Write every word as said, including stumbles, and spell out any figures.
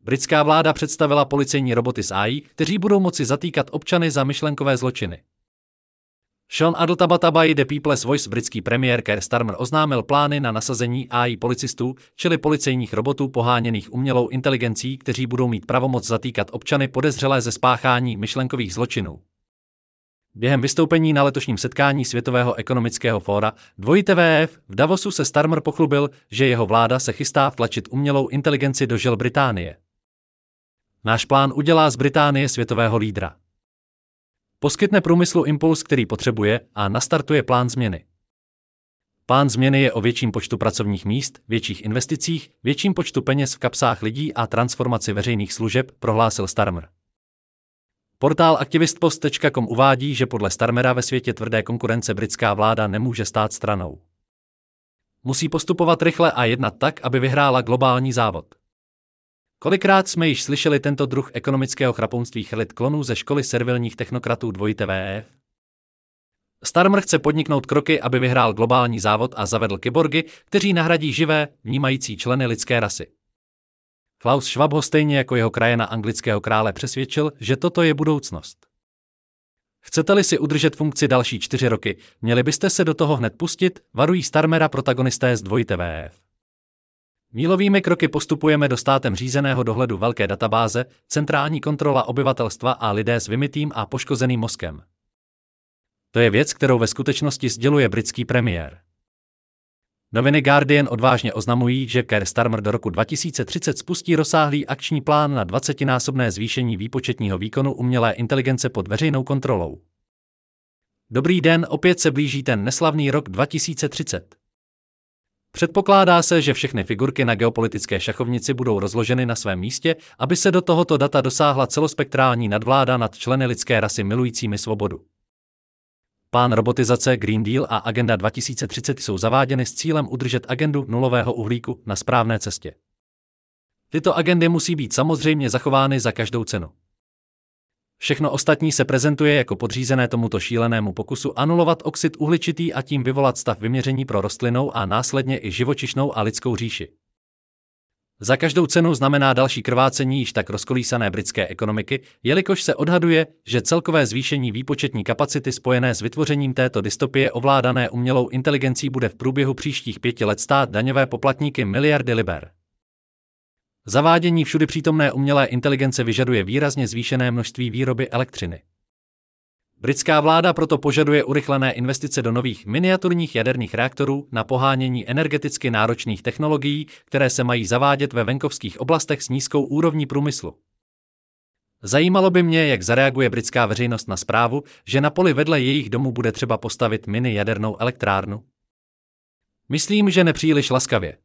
Britská vláda představila policejní roboty s á í, kteří budou moci zatýkat občany za myšlenkové zločiny. Sean Addletabatabaj The People's Voice. Britský premiér Keir Starmer oznámil plány na nasazení á í policistů, čili policejních robotů poháněných umělou inteligencí, kteří budou mít pravomoc zatýkat občany podezřelé ze spáchání myšlenkových zločinů. Během vystoupení na letošním setkání Světového ekonomického fóra W T W F v Davosu se Starmer pochlubil, že jeho vláda se chystá vtlačit umělou inteligenci do žil Británie. Náš plán udělá z Británie světového lídra. Poskytne průmyslu impuls, který potřebuje, a nastartuje plán změny. Plán změny je o větším počtu pracovních míst, větších investicích, větším počtu peněz v kapsách lidí a transformaci veřejných služeb, prohlásil Starmer. Portál aktivistpost tečka com uvádí, že podle Starmera ve světě tvrdé konkurence britská vláda nemůže stát stranou. Musí postupovat rychle a jednat tak, aby vyhrála globální závod. Kolikrát jsme již slyšeli tento druh ekonomického chrapounství chrlit klonů ze školy servilních technokratů W T W F? Starmer chce podniknout kroky, aby vyhrál globální závod a zavedl kyborgy, kteří nahradí živé, vnímající členy lidské rasy. Klaus Schwab ho stejně jako jeho krajana anglického krále přesvědčil, že toto je budoucnost. Chcete-li si udržet funkci další čtyři roky, měli byste se do toho hned pustit, varují Starmera protagonisté z W T W F. Mílovými kroky postupujeme do státem řízeného dohledu velké databáze, centrální kontrola obyvatelstva a lidé s vymytým a poškozeným mozkem. To je věc, kterou ve skutečnosti sděluje britský premiér. Noviny Guardian odvážně oznamují, že Keir Starmer do roku dva tisíce třicet spustí rozsáhlý akční plán na dvacetinásobné zvýšení výpočetního výkonu umělé inteligence pod veřejnou kontrolou. Dobrý den, opět se blíží ten neslavný rok dva tisíce třicet. Předpokládá se, že všechny figurky na geopolitické šachovnici budou rozloženy na svém místě, aby se do tohoto data dosáhla celospektrální nadvláda nad členy lidské rasy milujícími svobodu. Plán robotizace, Green Deal a Agenda dva tisíce třicet jsou zaváděny s cílem udržet agendu nulového uhlíku na správné cestě. Tyto agendy musí být samozřejmě zachovány za každou cenu. Všechno ostatní se prezentuje jako podřízené tomuto šílenému pokusu anulovat oxid uhličitý a tím vyvolat stav vyměření pro rostlinnou a následně i živočišnou a lidskou říši. Za každou cenu znamená další krvácení již tak rozkolísané britské ekonomiky, jelikož se odhaduje, že celkové zvýšení výpočetní kapacity spojené s vytvořením této dystopie ovládané umělou inteligencí bude v průběhu příštích pěti let stát daňové poplatníky miliardy liber. Zavádění všudy přítomné umělé inteligence vyžaduje výrazně zvýšené množství výroby elektřiny. Britská vláda proto požaduje urychlené investice do nových miniaturních jaderných reaktorů na pohánění energeticky náročných technologií, které se mají zavádět ve venkovských oblastech s nízkou úrovní průmyslu. Zajímalo by mě, jak zareaguje britská veřejnost na zprávu, že na poli vedle jejich domů bude třeba postavit mini jadernou elektrárnu. Myslím, že nepříliš laskavě.